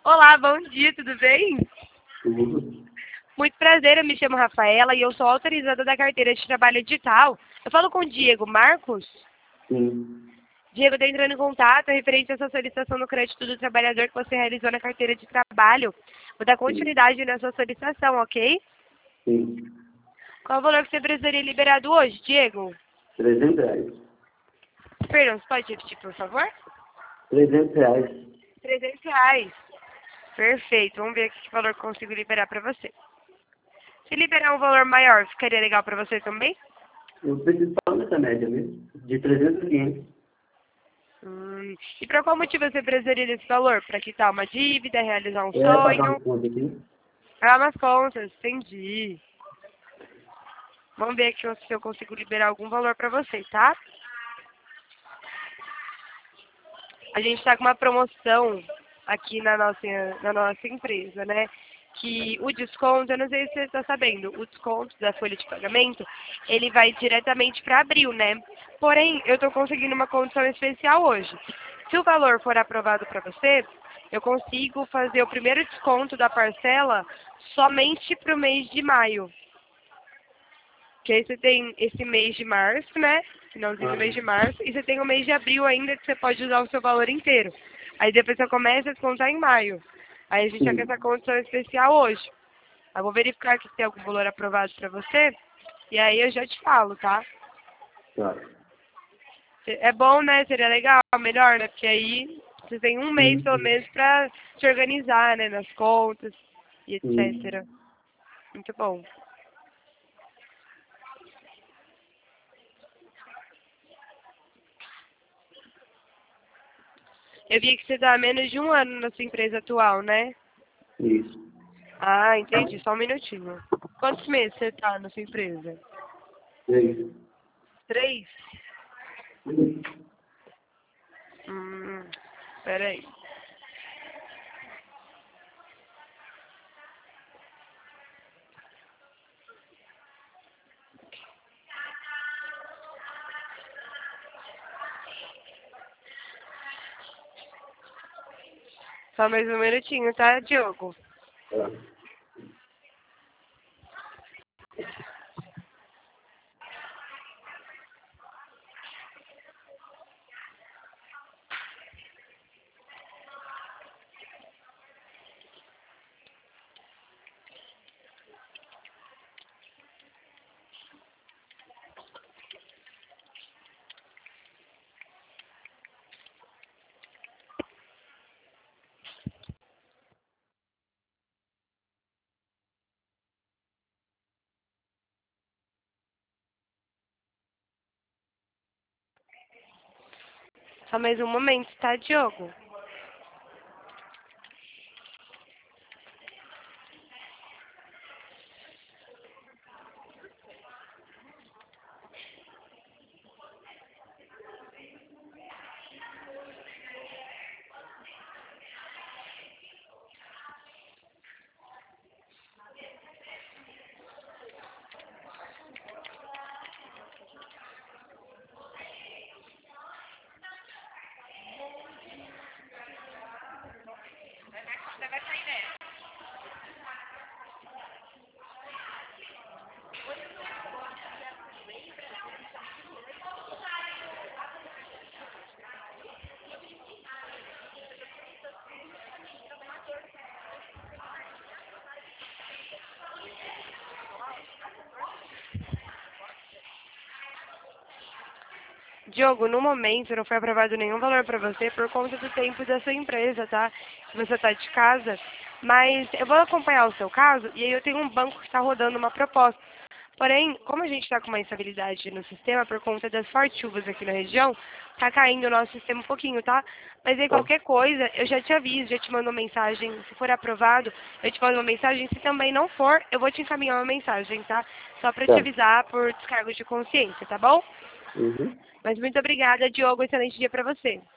Olá, bom dia, tudo bem? Tudo. Muito prazer, eu me chamo Rafaela e eu sou autorizada da carteira de trabalho digital. Eu falo com o Diego Marcos. Sim. Diego, estou entrando em contato referente à sua solicitação no crédito do trabalhador que você realizou na carteira de trabalho. Vou dar Sim. continuidade na sua solicitação, ok? Sim. Qual o valor que você precisaria liberado hoje, Diego? R$ 300. Perdão, você pode repetir, por favor? R$ 300. R$ 300. Perfeito, vamos ver que valor que eu consigo liberar para você. Se liberar um valor maior, ficaria legal para você também? Eu preciso falar nessa média mesmo. De 300 a 500. E para qual motivo você precisaria desse valor? Para quitar uma dívida, realizar um É pagar sonho? uma conta aqui? Ah, umas contas, entendi. Vamos ver aqui se eu consigo liberar algum valor para você, tá? A gente está com uma promoção aqui na nossa empresa, né? Que o desconto, eu não sei se você está sabendo, o desconto da folha de pagamento, ele vai diretamente para abril, né? Porém, eu estou conseguindo uma condição especial hoje. Se o valor for aprovado para você, eu consigo fazer o primeiro desconto da parcela somente para o mês de maio. Que aí você tem esse mês de março, né? Finalzinho do Ah, mês de março. E você tem o mês de abril ainda, que você pode usar o seu valor inteiro. Aí depois você começa a descontar em maio. Aí a gente já quer essa sim. condição especial hoje. Eu vou verificar aqui se tem algum valor aprovado pra você. E aí eu já te falo, tá? Tá. É bom, né? Seria legal, melhor, né? Porque aí você tem um mês, Sim, pelo sim. menos, pra se organizar, né? Nas contas e etc. Sim. Muito bom. Eu vi que você tá há menos de um ano na sua empresa atual, né? Isso. Ah, entendi. Só um minutinho. Quantos meses você tá na sua empresa? É isso. 3? Sim. Hum, peraí. Só mais um minutinho, tá, Diogo? Tá. Só mais um momento, tá, Diogo? Diogo, no momento não foi aprovado nenhum valor para você por conta do tempo da sua empresa, tá? Se você tá de casa. Mas eu vou acompanhar o seu caso e aí eu tenho um banco que está rodando uma proposta. Porém, como a gente está com uma instabilidade no sistema por conta das fortes chuvas aqui na região, tá caindo o nosso sistema um pouquinho, tá? Mas aí Tá. qualquer coisa, eu já te aviso, já te mando uma mensagem. Se for aprovado, eu te mando uma mensagem. Se também não for, eu vou te encaminhar uma mensagem, tá? Só para te Tá. avisar por descargo de consciência, tá bom? Uhum. Mas muito obrigada, Diogo. Excelente dia para você.